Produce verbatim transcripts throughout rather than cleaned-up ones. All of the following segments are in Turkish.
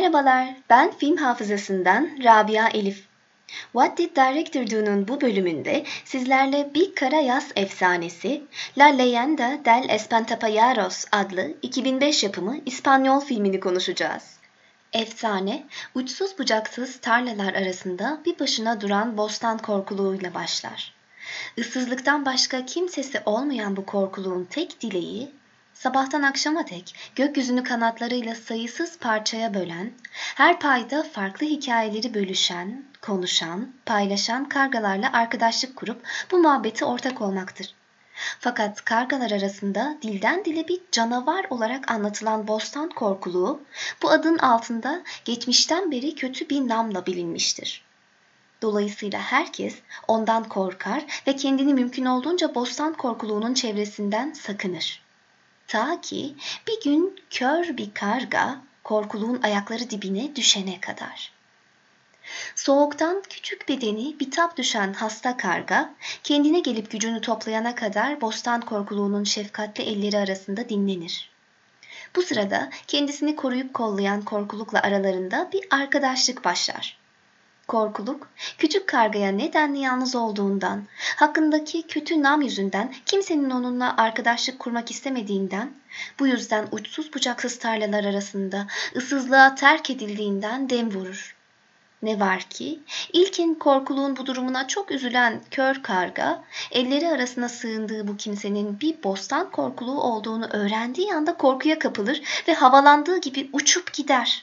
Merhabalar, ben film hafızasından Rabia Elif. What Did Director Do'nun bu bölümünde sizlerle bir kara yaz efsanesi La Leyenda del Espantapájaros adlı iki bin beş yapımı İspanyol filmini konuşacağız. Efsane, uçsuz bucaksız tarlalar arasında bir başına duran bostan korkuluğuyla başlar. Issızlıktan başka kimsesi olmayan bu korkuluğun tek dileği, sabahtan akşama dek gökyüzünü kanatlarıyla sayısız parçaya bölen, her payda farklı hikayeleri bölüşen, konuşan, paylaşan kargalarla arkadaşlık kurup bu muhabbeti ortak olmaktır. Fakat kargalar arasında dilden dile bir canavar olarak anlatılan bostan korkuluğu, bu adın altında geçmişten beri kötü bir namla bilinmiştir. Dolayısıyla herkes ondan korkar ve kendini mümkün olduğunca bostan korkuluğunun çevresinden sakınır. Ta ki bir gün kör bir karga korkuluğun ayakları dibine düşene kadar. Soğuktan küçük bedeni bitap düşen hasta karga, kendine gelip gücünü toplayana kadar bostan korkuluğunun şefkatli elleri arasında dinlenir. Bu sırada kendisini koruyup kollayan korkulukla aralarında bir arkadaşlık başlar. Korkuluk, küçük kargaya nedenli yalnız olduğundan, hakkındaki kötü nam yüzünden kimsenin onunla arkadaşlık kurmak istemediğinden, bu yüzden uçsuz bucaksız tarlalar arasında ıssızlığa terk edildiğinden dem vurur. Ne var ki, ilkin korkuluğun bu durumuna çok üzülen kör karga, elleri arasına sığındığı bu kimsenin bir bostan korkuluğu olduğunu öğrendiği anda korkuya kapılır ve havalandığı gibi uçup gider.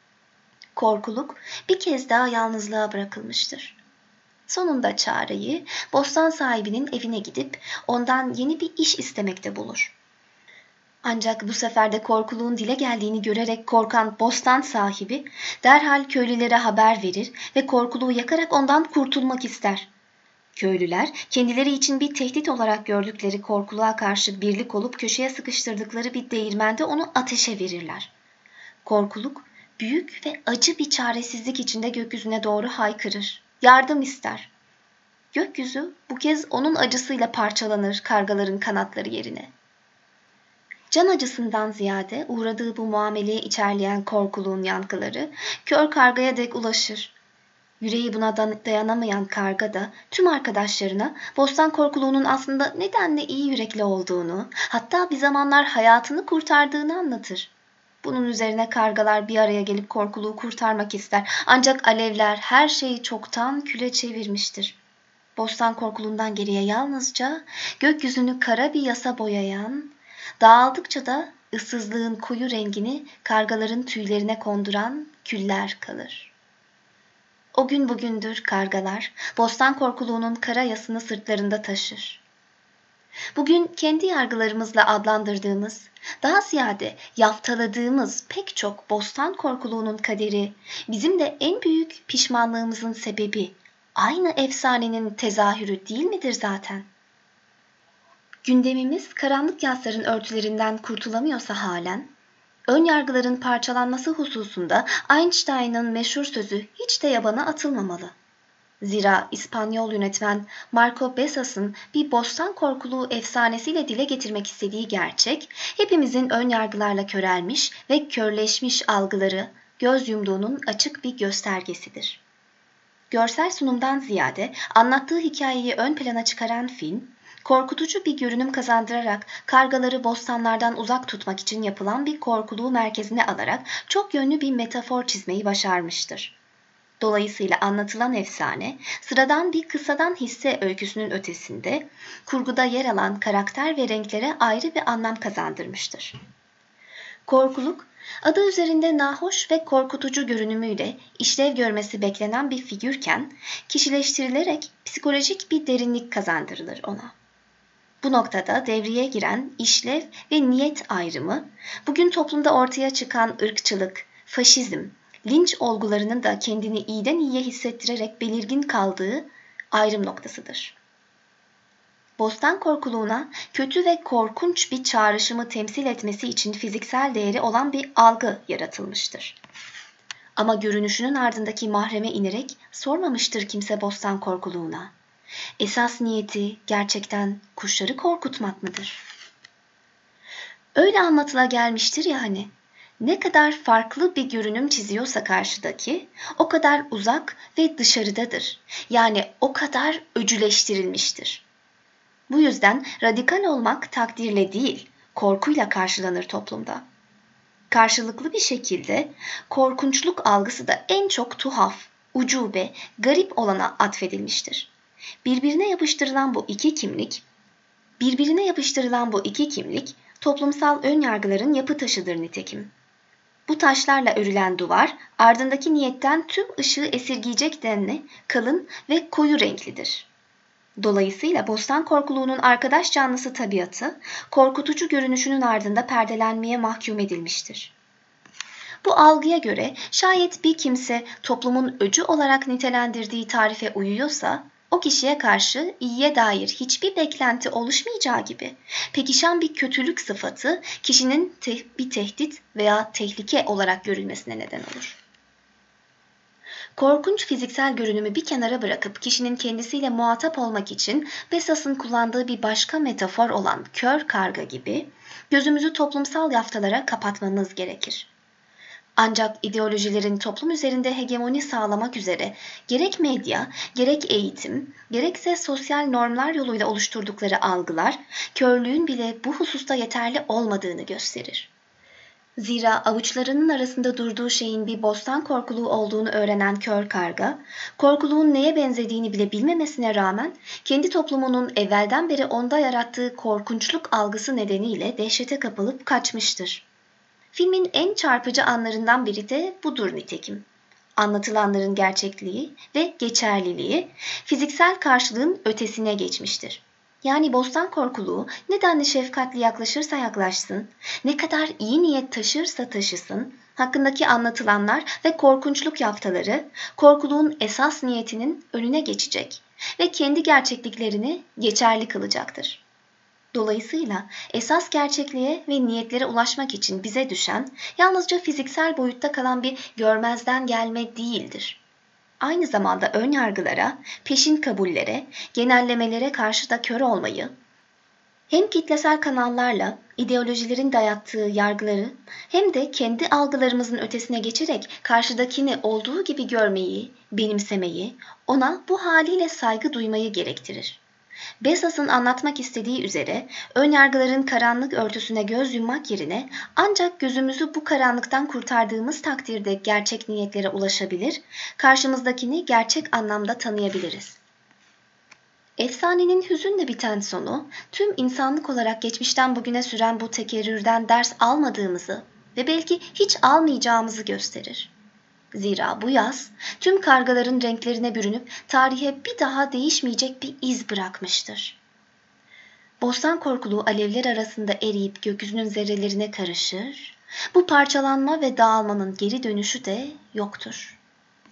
Korkuluk bir kez daha yalnızlığa bırakılmıştır. Sonunda çareyi bostan sahibinin evine gidip ondan yeni bir iş istemekte bulur. Ancak bu sefer de korkuluğun dile geldiğini görerek korkan bostan sahibi derhal köylülere haber verir ve korkuluğu yakarak ondan kurtulmak ister. Köylüler kendileri için bir tehdit olarak gördükleri korkuluğa karşı birlik olup köşeye sıkıştırdıkları bir değirmende onu ateşe verirler. Korkuluk büyük ve acı bir çaresizlik içinde gökyüzüne doğru haykırır. Yardım ister. Gökyüzü bu kez onun acısıyla parçalanır kargaların kanatları yerine. Can acısından ziyade uğradığı bu muameleye içerleyen korkuluğun yankıları kör kargaya dek ulaşır. Yüreği buna dayanamayan karga da tüm arkadaşlarına bostan korkuluğunun aslında nedenle iyi yürekli olduğunu, hatta bir zamanlar hayatını kurtardığını anlatır. Bunun üzerine kargalar bir araya gelip korkuluğu kurtarmak ister. Ancak alevler her şeyi çoktan küle çevirmiştir. Bostan korkuluğundan geriye yalnızca gökyüzünü kara bir yasa boyayan, dağıldıkça da ıssızlığın koyu rengini kargaların tüylerine konduran küller kalır. O gün bugündür kargalar bostan korkuluğunun kara yasını sırtlarında taşır. Bugün kendi yargılarımızla adlandırdığımız, daha ziyade yaftaladığımız pek çok bostan korkuluğunun kaderi, bizim de en büyük pişmanlığımızın sebebi, aynı efsanenin tezahürü değil midir zaten? Gündemimiz karanlık yasların örtülerinden kurtulamıyorsa halen, ön yargıların parçalanması hususunda Einstein'ın meşhur sözü hiç de yabana atılmamalı. Zira İspanyol yönetmen Marco Besas'ın bir bostan korkuluğu efsanesiyle dile getirmek istediği gerçek, hepimizin ön yargılarla körelmiş ve körleşmiş algıları, göz yumduğunun açık bir göstergesidir. Görsel sunumdan ziyade anlattığı hikayeyi ön plana çıkaran film, korkutucu bir görünüm kazandırarak kargaları bostanlardan uzak tutmak için yapılan bir korkuluğu merkezine alarak çok yönlü bir metafor çizmeyi başarmıştır. Dolayısıyla anlatılan efsane, sıradan bir kısadan hisse öyküsünün ötesinde, kurguda yer alan karakter ve renklere ayrı bir anlam kazandırmıştır. Korkuluk, adı üzerinde nahoş ve korkutucu görünümüyle işlev görmesi beklenen bir figürken, kişileştirilerek psikolojik bir derinlik kazandırılır ona. Bu noktada devreye giren işlev ve niyet ayrımı, bugün toplumda ortaya çıkan ırkçılık, faşizm, linç olgularının da kendini iyiden iyiye hissettirerek belirgin kaldığı ayrım noktasıdır. Bostan korkuluğuna kötü ve korkunç bir çağrışımı temsil etmesi için fiziksel değeri olan bir algı yaratılmıştır. Ama görünüşünün ardındaki mahreme inerek sormamıştır kimse bostan korkuluğuna. Esas niyeti gerçekten kuşları korkutmak mıdır? Öyle anlatıla gelmiştir ya hani, Ne kadar farklı bir görünüm çiziyorsa karşıdaki, o kadar uzak ve dışarıdadır. Yani o kadar öcüleştirilmiştir. Bu yüzden radikal olmak takdirle değil, korkuyla karşılanır toplumda. Karşılıklı bir şekilde korkunçluk algısı da en çok tuhaf, ucube, garip olana atfedilmiştir. Birbirine yapıştırılan bu iki kimlik, birbirine yapıştırılan bu iki kimlik toplumsal önyargıların yapı taşıdır nitekim. Bu taşlarla örülen duvar, ardındaki niyetten tüm ışığı esirgeyecek denli, kalın ve koyu renklidir. Dolayısıyla bostan korkuluğunun arkadaş canlısı tabiatı, korkutucu görünüşünün ardında perdelenmeye mahkum edilmiştir. Bu algıya göre şayet bir kimse toplumun öcü olarak nitelendirdiği tarife uyuyorsa, o kişiye karşı iyiye dair hiçbir beklenti oluşmayacağı gibi pekişen bir kötülük sıfatı kişinin te- bir tehdit veya tehlike olarak görülmesine neden olur. Korkunç fiziksel görünümü bir kenara bırakıp kişinin kendisiyle muhatap olmak için Bessas'ın kullandığı bir başka metafor olan kör karga gibi gözümüzü toplumsal yaftalara kapatmamız gerekir. Ancak ideolojilerin toplum üzerinde hegemoni sağlamak üzere gerek medya, gerek eğitim, gerekse sosyal normlar yoluyla oluşturdukları algılar, körlüğün bile bu hususta yeterli olmadığını gösterir. Zira avuçlarının arasında durduğu şeyin bir bostan korkuluğu olduğunu öğrenen kör karga, korkuluğun neye benzediğini bile bilmemesine rağmen kendi toplumunun evvelden beri onda yarattığı korkunçluk algısı nedeniyle dehşete kapılıp kaçmıştır. Filmin en çarpıcı anlarından biri de budur nitekim. Anlatılanların gerçekliği ve geçerliliği fiziksel karşılığın ötesine geçmiştir. Yani bostan korkuluğu ne denli şefkatli yaklaşırsa yaklaşsın, ne kadar iyi niyet taşırsa taşısın, hakkındaki anlatılanlar ve korkunçluk yaftaları korkuluğun esas niyetinin önüne geçecek ve kendi gerçekliklerini geçerli kılacaktır. Dolayısıyla esas gerçekliğe ve niyetlere ulaşmak için bize düşen yalnızca fiziksel boyutta kalan bir görmezden gelme değildir. Aynı zamanda ön yargılara, peşin kabullere, genellemelere karşı da kör olmayı, hem kitlesel kanallarla ideolojilerin dayattığı yargıları hem de kendi algılarımızın ötesine geçerek karşıdakini olduğu gibi görmeyi, benimsemeyi, ona bu haliyle saygı duymayı gerektirir. Bessas'ın anlatmak istediği üzere önyargıların karanlık örtüsüne göz yummak yerine ancak gözümüzü bu karanlıktan kurtardığımız takdirde gerçek niyetlere ulaşabilir, karşımızdakini gerçek anlamda tanıyabiliriz. Efsanenin hüzünle biten sonu, tüm insanlık olarak geçmişten bugüne süren bu tekerrürden ders almadığımızı ve belki hiç almayacağımızı gösterir. Zira bu yaz tüm kargaların renklerine bürünüp tarihe bir daha değişmeyecek bir iz bırakmıştır. Bostan korkuluğu alevler arasında eriyip gökyüzünün zerrelerine karışır, bu parçalanma ve dağılmanın geri dönüşü de yoktur.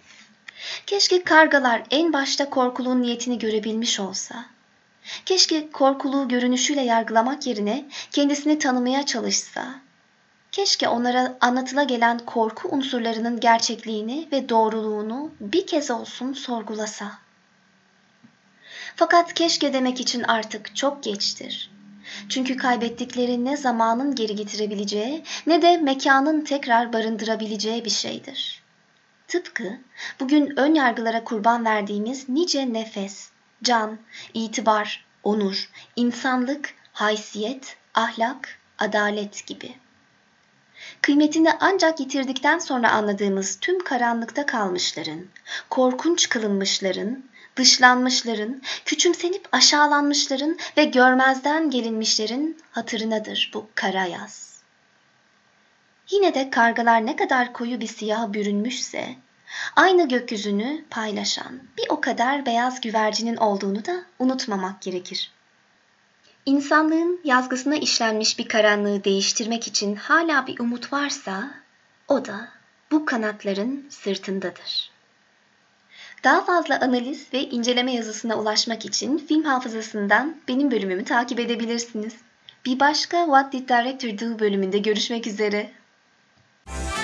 Keşke kargalar en başta korkuluğun niyetini görebilmiş olsa. Keşke korkuluğu görünüşüyle yargılamak yerine kendisini tanımaya çalışsa. Keşke onlara anlatıla gelen korku unsurlarının gerçekliğini ve doğruluğunu bir kez olsun sorgulasa. Fakat keşke demek için artık çok geçtir. Çünkü kaybettikleri ne zamanın geri getirebileceği ne de mekanın tekrar barındırabileceği bir şeydir. Tıpkı bugün ön yargılara kurban verdiğimiz nice nefes, can, itibar, onur, insanlık, haysiyet, ahlak, adalet gibi. Kıymetini ancak yitirdikten sonra anladığımız tüm karanlıkta kalmışların, korkunç kılınmışların, dışlanmışların, küçümsenip aşağılanmışların ve görmezden gelinmişlerin hatırınadır bu kara yaz. Yine de kargalar ne kadar koyu bir siyaha bürünmüşse, aynı gökyüzünü paylaşan bir o kadar beyaz güvercinin olduğunu da unutmamak gerekir. İnsanlığın yazgısına işlenmiş bir karanlığı değiştirmek için hala bir umut varsa, o da bu kanatların sırtındadır. Daha fazla analiz ve inceleme yazısına ulaşmak için film hafızasından benim bölümümü takip edebilirsiniz. Bir başka What Did Director Do bölümünde görüşmek üzere.